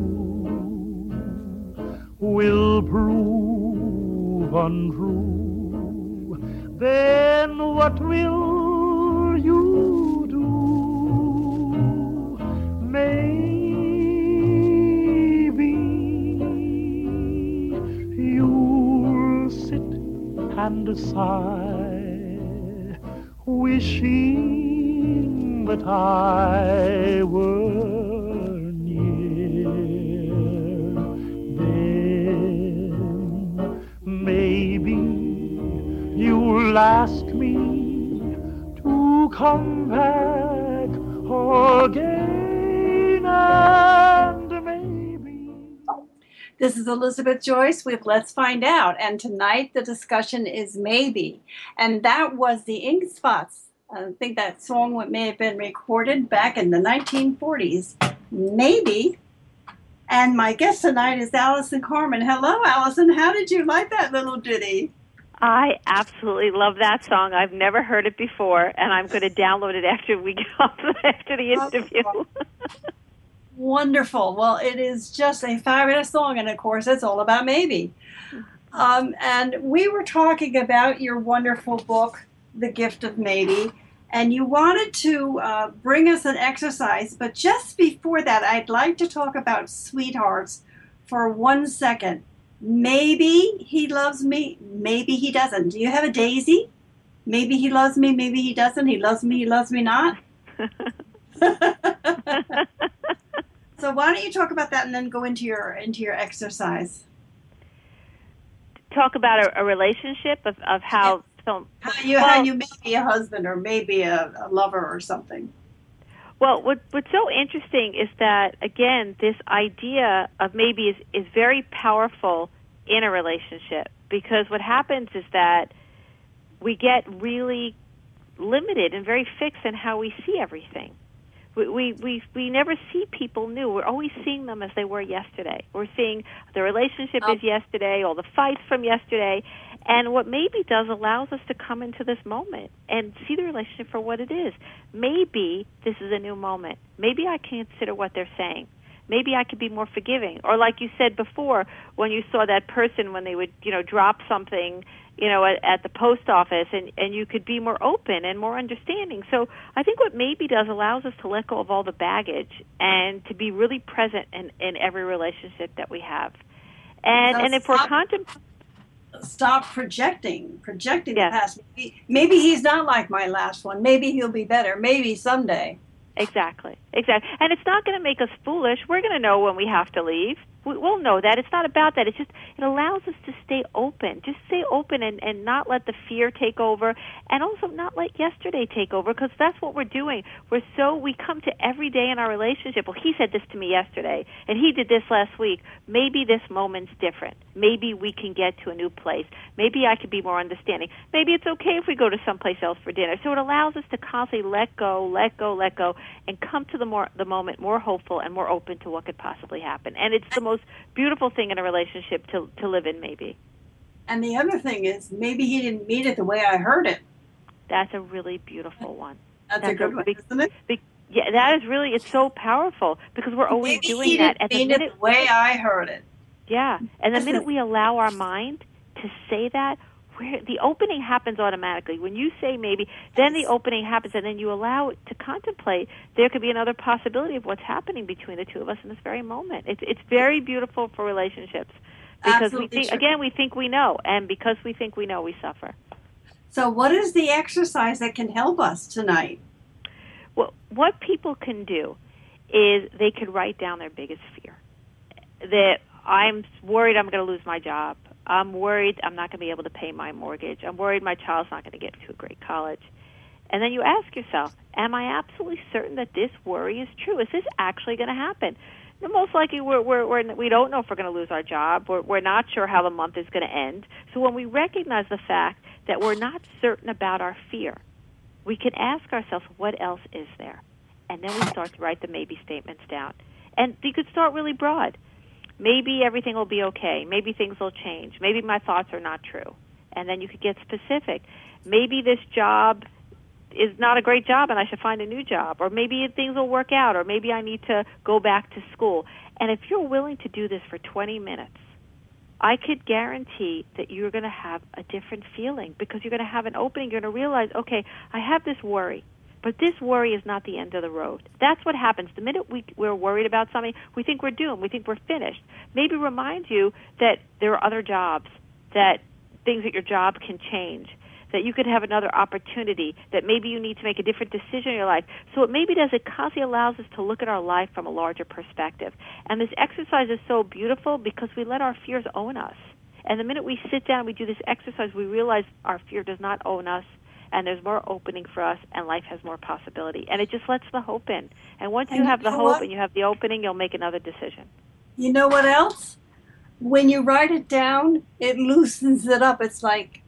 will prove untrue. Then what will you do? Maybe you'll sit and sigh, wishing that I were near. Then maybe you'll ask me to come back again. And maybe. This is Elizabeth Joyce with Let's Find Out, and tonight the discussion is Maybe, and that was the Ink Spots. I think that song may have been recorded back in the nineteen forties. Maybe. And my guest tonight is Allison Carmen. Hello, Allison. How did you like that little ditty? I absolutely love that song. I've never heard it before, and I'm going to download it after we get off after the interview. Oh, wonderful. Well, it is just a fabulous song, and of course, it's all about maybe. Um, and we were talking about your wonderful book, The Gift of Maybe, and you wanted to uh, bring us an exercise, but just before that, I'd like to talk about sweethearts for one second. Maybe he loves me, maybe he doesn't. Do you have a daisy? Maybe he loves me, maybe he doesn't. He loves me, he loves me not. So So why don't you talk about that and then go into your into your exercise? Talk about a, a relationship of, of how, so, How you well, how you may be a husband or maybe a, a lover or something. Well, what, what's so interesting is that, again, this idea of maybe is, is very powerful in a relationship, because what happens is that we get really limited and very fixed in how we see everything. We, we, we, we never see people new. We're always seeing them as they were yesterday. We're seeing the relationship Oh. is yesterday, all the fights from yesterday. And what maybe does allows us to come into this moment and see the relationship for what it is. Maybe this is a new moment. Maybe I can consider what they're saying. Maybe I could be more forgiving. Or like you said before, when you saw that person when they would, you know, drop something, you know, at, at the post office, and, and you could be more open and more understanding. So I think what maybe does allows us to let go of all the baggage and to be really present in, in every relationship that we have. And So and if we're stop- contemplating, Stop projecting, projecting Yes. the past. Maybe, maybe he's not like my last one. Maybe he'll be better. Maybe someday. Exactly, exactly. And it's not going to make us foolish. We're going to know when we have to leave. We, we'll know that. It's not about that. It's just, it allows us to stay open. Just stay open and, and not let the fear take over, and also not let yesterday take over, because that's what we're doing. We're so, we come to every day in our relationship, well, he said this to me yesterday, and he did this last week. Maybe this moment's different. Maybe we can get to a new place. Maybe I could be more understanding. Maybe it's okay if we go to someplace else for dinner. So it allows us to constantly let go, let go, let go, and come to the more the moment more hopeful and more open to what could possibly happen. And it's the most beautiful thing in a relationship to to live in, maybe. And the other thing is, maybe he didn't mean it the way I heard it. That's a really beautiful one. That's, That's a good a one, big- isn't it? Be, yeah, that is really, it's so powerful, because we're always Maybe doing he that. didn't At the mean minute, it the way I heard it. yeah, and the This minute is- we allow our mind to say that, where the opening happens automatically. When you say maybe, then the opening happens, and then you allow it to contemplate. There could be another possibility of what's happening between the two of us in this very moment. It's it's very beautiful for relationships, because Absolutely we think true. again we think we know, and because we think we know, we suffer. So what is the exercise that can help us tonight? Well, what people can do is they could write down their biggest fear. That I'm worried I'm going to lose my job. I'm worried I'm not going to be able to pay my mortgage. I'm worried my child's not going to get to a great college. And then you ask yourself, am I absolutely certain that this worry is true? Is this actually going to happen? Now, most likely we're, we're, we're, we don't know if we're going to lose our job. We're, we're not sure how the month is going to end. So when we recognize the fact that we're not certain about our fear, we can ask ourselves, what else is there? And then we start to write the maybe statements down. And you could start really broad. Maybe everything will be okay. Maybe things will change. Maybe my thoughts are not true. And then you could get specific. Maybe this job is not a great job and I should find a new job. Or maybe things will work out. Or maybe I need to go back to school. And if you're willing to do this for twenty minutes, I could guarantee that you're going to have a different feeling, because you're going to have an opening. You're going to realize, okay, I have this worry. But this worry is not the end of the road. That's what happens. The minute we, we're worried about something, we think we're doomed. We think we're finished. Maybe remind you that there are other jobs, that things at your job can change, that you could have another opportunity, that maybe you need to make a different decision in your life. So what maybe does, it constantly allows us to look at our life from a larger perspective. And this exercise is so beautiful because we let our fears own us. And the minute we sit down and we do this exercise, we realize our fear does not own us, and there's more opening for us, and life has more possibility. And it just lets the hope in. And once And you you have the know hope what? and you have the opening, you'll make another decision. You know what else? When you write it down, it loosens it up. It's like,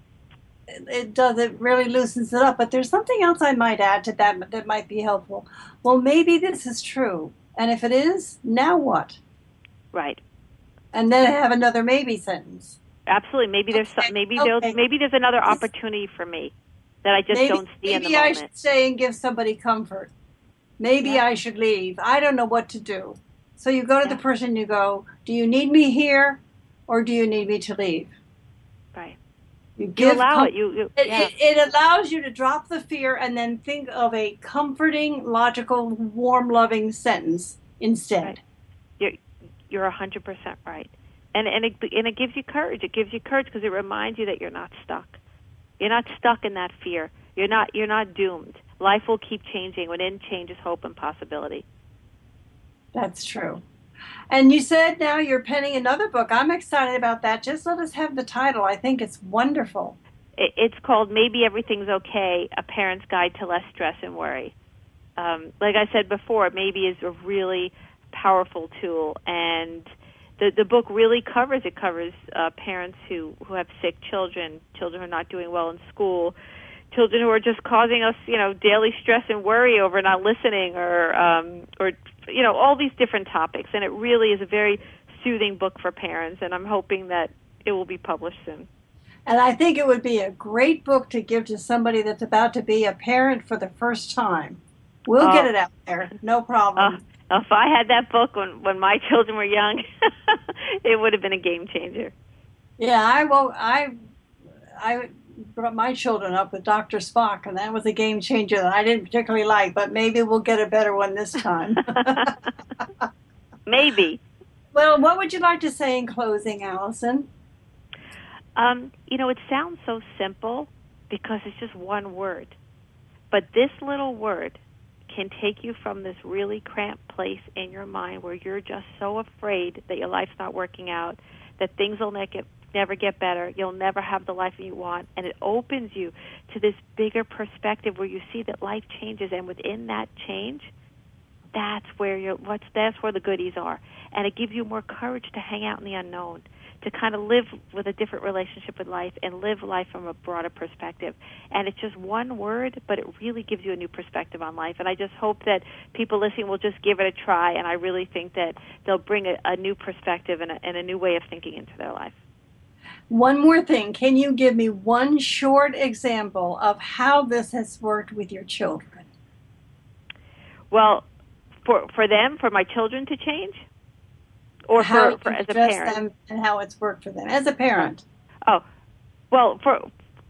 it does, it really loosens it up. But there's something else I might add to that that might be helpful. Well, maybe this is true. And if it is, now what? Right. And then I have another maybe sentence. Absolutely. Maybe there's Okay, some, maybe okay. there's maybe there's another opportunity for me that I just maybe don't see in the maybe I moment. should stay and give somebody comfort. Maybe Yeah. I should leave. I don't know what to do. So you go to Yeah. the person, you go, do you need me here or do you need me to leave? Right. You You give allow com- it. You, you It, yeah. it, it allows you to drop the fear and then think of a comforting, logical, warm, loving sentence instead. Right. You're you're a hundred percent right, and and it and it gives you courage. It gives you courage because it reminds you that you're not stuck. You're not stuck in that fear. You're not you're not doomed. Life will keep changing. Within change is hope and possibility. That's true. And you said now you're penning another book. I'm excited about that. Just let us have the title. I think it's wonderful. It's called Maybe Everything's Okay, A Parent's Guide to Less Stress and Worry. Um, like I said before, Maybe is a really powerful tool, and the the book really covers, it covers uh, parents who, who have sick children, children who are not doing well in school, children who are just causing us, you know, daily stress and worry over not listening, or, um, or you know, all these different topics. And it really is a very soothing book for parents, and I'm hoping that it will be published soon. And I think it would be a great book to give to somebody that's about to be a parent for the first time. We'll oh. get it out there, no problem. Uh, if I had that book when, when my children were young, it would have been a game changer. Yeah, I will. I I brought my children up with Doctor Spock, and that was a game changer that I didn't particularly like. But maybe we'll get a better one this time. Maybe. Well, what would you like to say in closing, Allison? Um, you know, it sounds so simple because it's just one word. But this little word can take you from this really cramped place in your mind where you're just so afraid that your life's not working out, that things will ne- get, never get better, you'll never have the life you want, and it opens you to this bigger perspective where you see that life changes, and within that change, that's where you're, what's, that's where the goodies are. And it gives you more courage to hang out in the unknown, to kind of live with a different relationship with life and live life from a broader perspective. And it's just one word, but it really gives you a new perspective on life. And I just hope that people listening will just give it a try, and I really think that they'll bring a, a new perspective and a, and a new way of thinking into their life. One more thing. Can you give me one short example of how this has worked with your children? Well, for for them, for my children to change? Or how for, for as a parent, them and how it's worked for them as a parent. Oh, well, for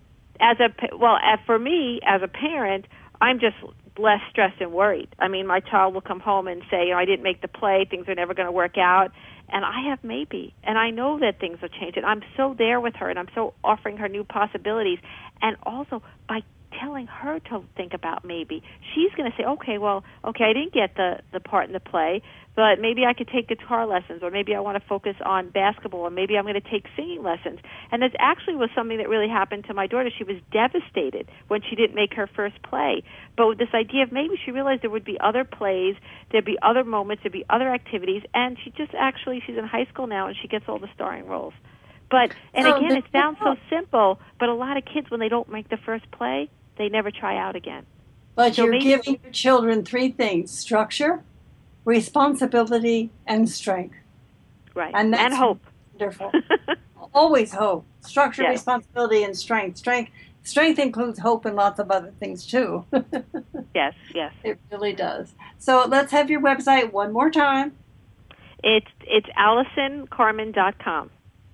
as a well, as for me as a parent, I'm just less stressed and worried. I mean, my child will come home and say, you know, I didn't make the play, things are never going to work out, and I have maybe, and I know that things will change, and I'm so there with her, and I'm so offering her new possibilities, and also by telling her to think about maybe, she's going to say, okay, well, okay, I didn't get the, the part in the play, but maybe I could take guitar lessons, or maybe I want to focus on basketball, or maybe I'm going to take singing lessons. And this actually was something that really happened to my daughter. She was devastated when she didn't make her first play. But with this idea of maybe she realized there would be other plays, there'd be other moments, there'd be other activities, and she just actually, she's in high school now, and she gets all the starring roles. But, and So again, the- it sounds so simple, but a lot of kids, when they don't make the first play, they never try out again. But So you're maybe- giving your children three things: structure, responsibility, and strength. Right. And that's and hope. Wonderful. Always hope. Structure, Yes. responsibility, and strength. Strength strength includes hope and lots of other things too. Yes, yes. It really does. So let's have your website one more time. It's it's allison carmen dot com.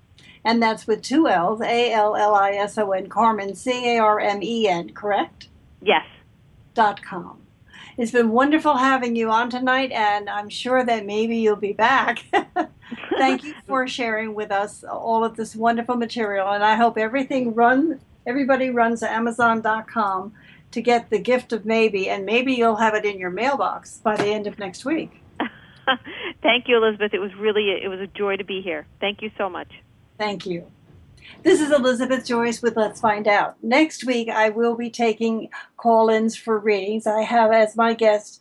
And that's with two L's, A L L I S O N, Carmen, C A R M E N, correct? Yes. Dot com. It's been wonderful having you on tonight, and I'm sure that maybe you'll be back. Thank you for sharing with us all of this wonderful material, and I hope everything run, everybody runs to amazon dot com to get the gift of maybe, and maybe you'll have it in your mailbox by the end of next week. Thank you, Elizabeth. It was really it was a joy to be here. Thank you so much. Thank you. This is Elizabeth Joyce with Let's Find Out. Next week, I will be taking call-ins for readings. I have as my guest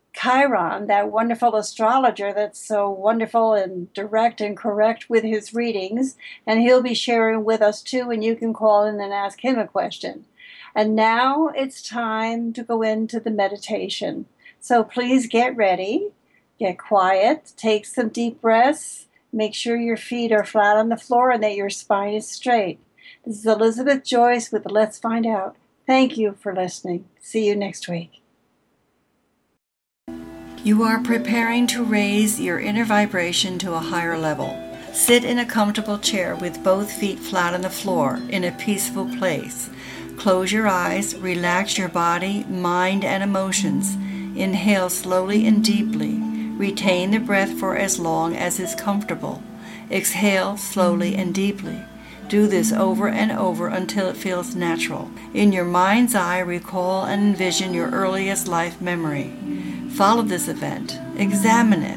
Chiron, that wonderful astrologer that's so wonderful and direct and correct with his readings, and he'll be sharing with us too, and you can call in and ask him a question. And now it's time to go into the meditation. So please get ready, get quiet, take some deep breaths. Make sure your feet are flat on the floor and that your spine is straight. This is Elizabeth Joyce with Let's Find Out. Thank you for listening. See you next week. You are preparing to raise your inner vibration to a higher level. Sit in a comfortable chair with both feet flat on the floor in a peaceful place. Close your eyes, relax your body, mind, and emotions. Inhale slowly and deeply. Retain the breath for as long as is comfortable. Exhale slowly and deeply. Do this over and over until it feels natural. In your mind's eye, recall and envision your earliest life memory. Follow this event, examine it,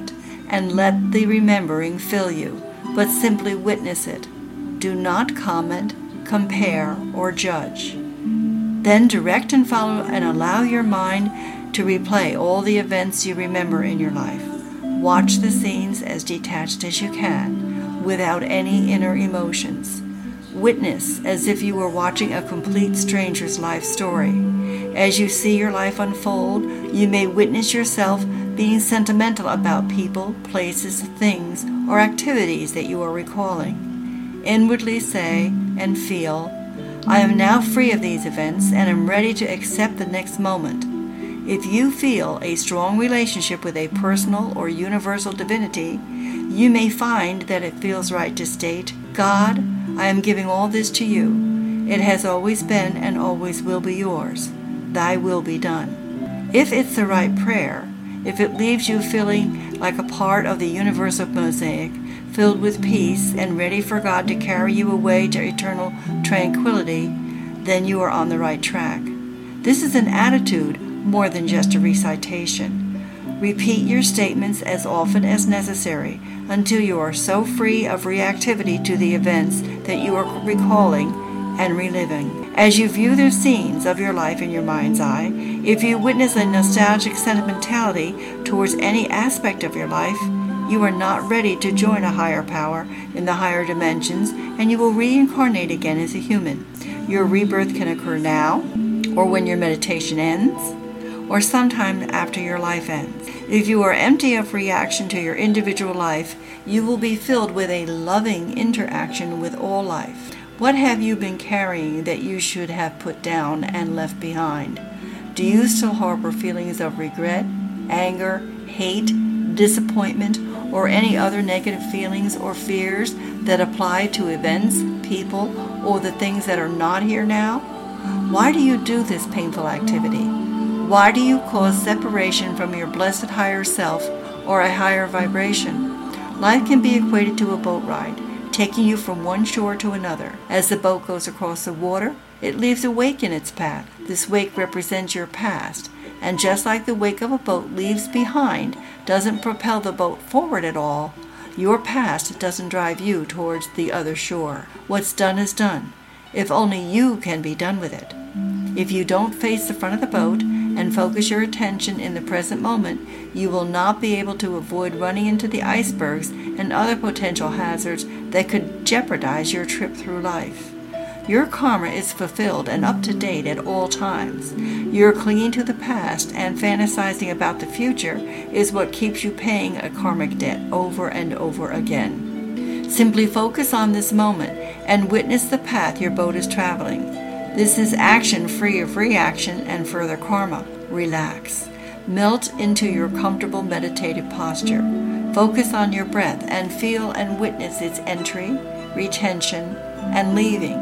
and let the remembering fill you, but simply witness it. Do not comment, compare, or judge. Then direct and follow and allow your mind to replay all the events you remember in your life. Watch the scenes as detached as you can, without any inner emotions. Witness as if you were watching a complete stranger's life story. As you see your life unfold, you may witness yourself being sentimental about people, places, things, or activities that you are recalling. Inwardly say and feel, I am now free of these events and am ready to accept the next moment. If you feel a strong relationship with a personal or universal divinity, you may find that it feels right to state, God, I am giving all this to you. It has always been and always will be yours. Thy will be done. If it's the right prayer, if it leaves you feeling like a part of the universal mosaic, filled with peace and ready for God to carry you away to eternal tranquility, then you are on the right track. This is an attitude more than just a recitation. Repeat your statements as often as necessary until you are so free of reactivity to the events that you are recalling and reliving. As you view the scenes of your life in your mind's eye, if you witness a nostalgic sentimentality towards any aspect of your life, you are not ready to join a higher power in the higher dimensions, and you will reincarnate again as a human. Your rebirth can occur now, or when your meditation ends, or sometime after your life ends. If you are empty of reaction to your individual life, you will be filled with a loving interaction with all life. What have you been carrying that you should have put down and left behind? Do you still harbor feelings of regret, anger, hate, disappointment, or any other negative feelings or fears that apply to events, people, or the things that are not here now? Why do you do this painful activity? Why do you cause separation from your blessed higher self or a higher vibration? Life can be equated to a boat ride, taking you from one shore to another. As the boat goes across the water, it leaves a wake in its path. This wake represents your past, and just like the wake of a boat leaves behind doesn't propel the boat forward at all, your past doesn't drive you towards the other shore. What's done is done, if only you can be done with it. If you don't face the front of the boat and focus your attention in the present moment, you will not be able to avoid running into the icebergs and other potential hazards that could jeopardize your trip through life. Your karma is fulfilled and up to date at all times. Your clinging to the past and fantasizing about the future is what keeps you paying a karmic debt over and over again. Simply focus on this moment and witness the path your boat is traveling. This is action free of reaction and further karma. Relax. Melt into your comfortable meditative posture. Focus on your breath and feel and witness its entry, retention, and leaving.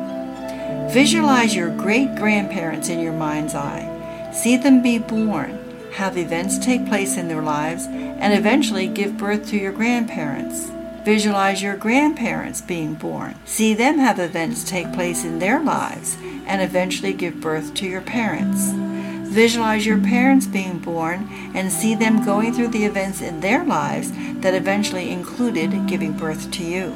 Visualize your great-grandparents in your mind's eye. See them be born, have events take place in their lives, and eventually give birth to your grandparents. Visualize your grandparents being born. See them have events take place in their lives and eventually give birth to your parents. Visualize your parents being born and see them going through the events in their lives that eventually included giving birth to you.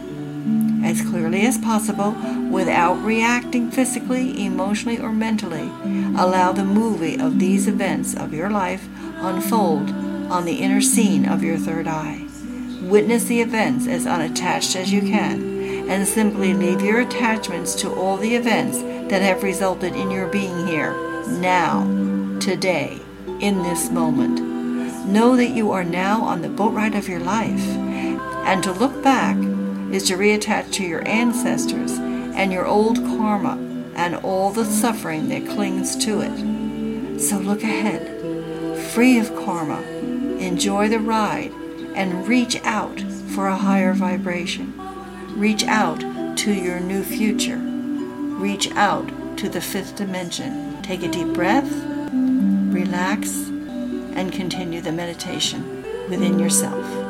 As clearly as possible, without reacting physically, emotionally, or mentally, allow the movie of these events of your life unfold on the inner scene of your third eye. Witness the events as unattached as you can, and simply leave your attachments to all the events that have resulted in your being here, now, today, in this moment. Know that you are now on the boat ride of your life, and to look back is to reattach to your ancestors and your old karma and all the suffering that clings to it. So look ahead, free of karma, enjoy the ride, and reach out for a higher vibration. Reach out to your new future. Reach out to the fifth dimension. Take a deep breath, relax, and continue the meditation within yourself.